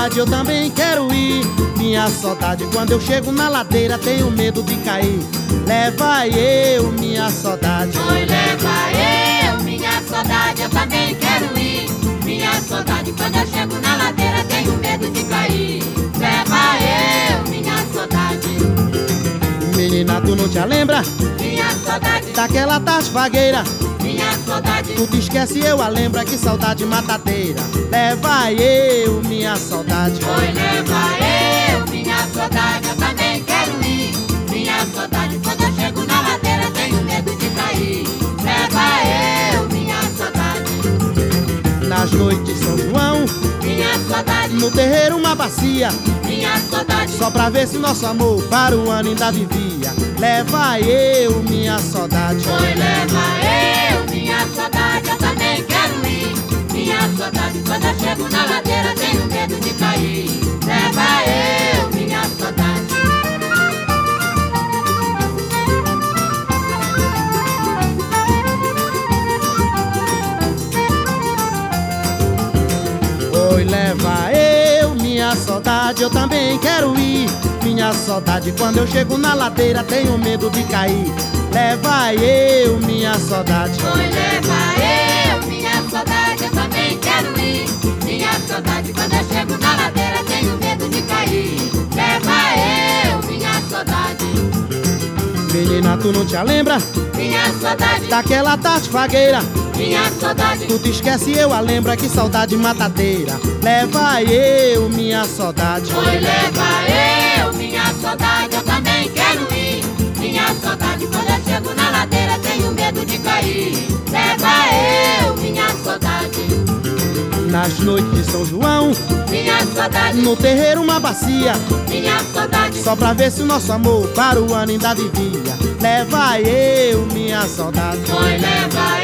saudade eu também quero ir. Minha saudade, quando eu chego na ladeira tenho medo de cair. Leva eu, minha saudade. Oi, leva eu, minha saudade, eu também quero ir. Minha saudade, quando eu chego na ladeira tenho medo de cair. Leva eu, minha saudade. Menina, tu não te lembra Minha saudade, daquela tarde vagueira? minha saudade. Tu te esquece, eu a lembra, que saudade matadeira. Leva eu, minha saudade. Oi, leva eu, minha saudade, eu também quero ir. Minha saudade, quando eu chego na ladeira tenho medo de cair. Leva eu, minha saudade. Nas noites de São João, Minha saudade, no terreiro uma bacia, minha saudade. só pra ver se nosso amor para o ano ainda vivia. Leva eu, minha saudade. Oi, leva eu, minha saudade, eu também quero ir. Minha saudade, quando eu chego na ladeira tenho medo de cair. Leva eu, minha saudade. Oi, leva eu, minha saudade, eu também quero ir. Minha saudade, quando eu chego na ladeira tenho medo de cair. Leva eu, minha saudade. Oi, leva eu, minha saudade, eu também quero ir. Minha saudade, quando eu chego na ladeira tenho medo de cair. Leva eu, minha saudade. Menina, tu não te lembra Minha saudade, daquela tarde vagueira? minha saudade. Tu te esquece, eu a lembra, que saudade matadeira. Leva eu, minha saudade. Oi, leva eu, minha saudade, eu também quero ir. Minha saudade, quando eu chego na ladeira tenho medo de cair. Leva eu, minha saudade. Nas noites de São João, Minha saudade, no terreiro uma bacia, minha saudade. só pra ver se o nosso amor para o ano ainda vivia. Leva eu, minha saudade. Oi, leva